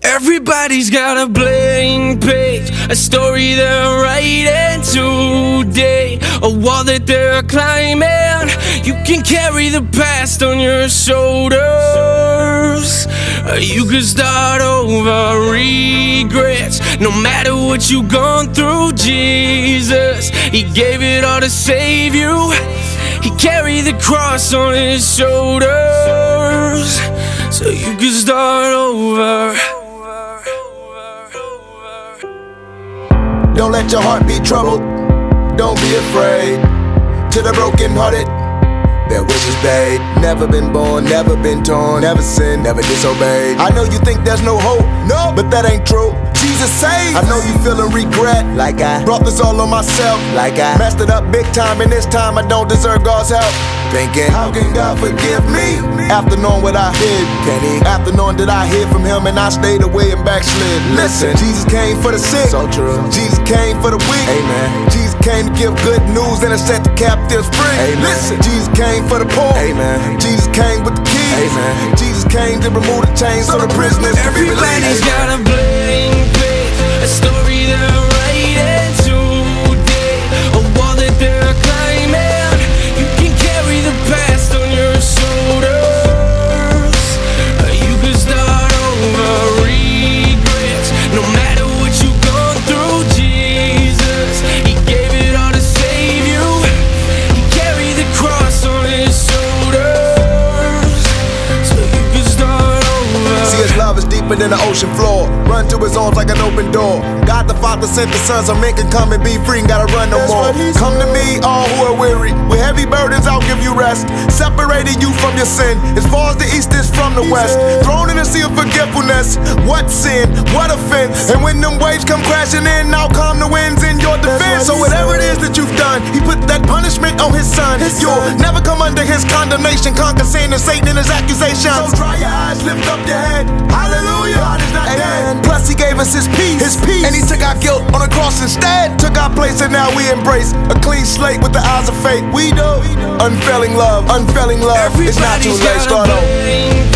Everybody's got a blank page, a story they're writing today, a wall that they're climbing. You can carry the past on your shoulders. You can start over regrets. No matter what you've gone through, Jesus, He gave it all to save you. He carried the cross on His shoulders, so you can start over. Don't let your heart be troubled, don't be afraid. To the brokenhearted, their wishes paid. Never been born, never been torn, never sinned, never disobeyed. I know you think there's no hope, no, but that ain't true. Jesus saved. I know you feeling regret, like I brought this all on myself, like I messed it up big time, and this time I don't deserve God's help. Thinking, how can God forgive me? After knowing what I did, can He? After knowing that I hid from Him and I stayed away and backslid. Listen, Jesus came for the sick, so true. Jesus came for the weak, amen. Jesus came to give good news and to set the captives free, amen. Listen, Jesus came for the poor, amen. Jesus came with the keys, amen. Jesus came to remove the chains so the prisoners can be released. Everybody's got a blank page, a story they're writing today, a wall that they're climbing. You can carry the past on your shoulders. You can start over regrets. No matter what you've gone through, Jesus, He gave it all to save you. He carried the cross on His shoulders, so you can start over. See, His love is deeper than the ocean floor. Run to His arms like an open door. God the Father sent the Son so men can come and be free and gotta run no more. Come to me, all who are weary, with heavy burdens I'll give you rest. Separating you from your sin, as far as the east is from the west. Thrown in the sea of forgetfulness. What sin, what offense? And when them waves come crashing in, now come the winds in your defense. So whatever it is that you've done, He put that punishment on His Son. You'll never come under His condemnation, conquer sin and Satan and his accusations. So dry your eyes, lift up your head. Hallelujah, God is not dead. Plus He gave us His peace, and He took our guilt on the cross instead. Took our place and now we embrace a clean slate with the eyes of faith. We do unfailing love, unfailing love. It's not too late, start over.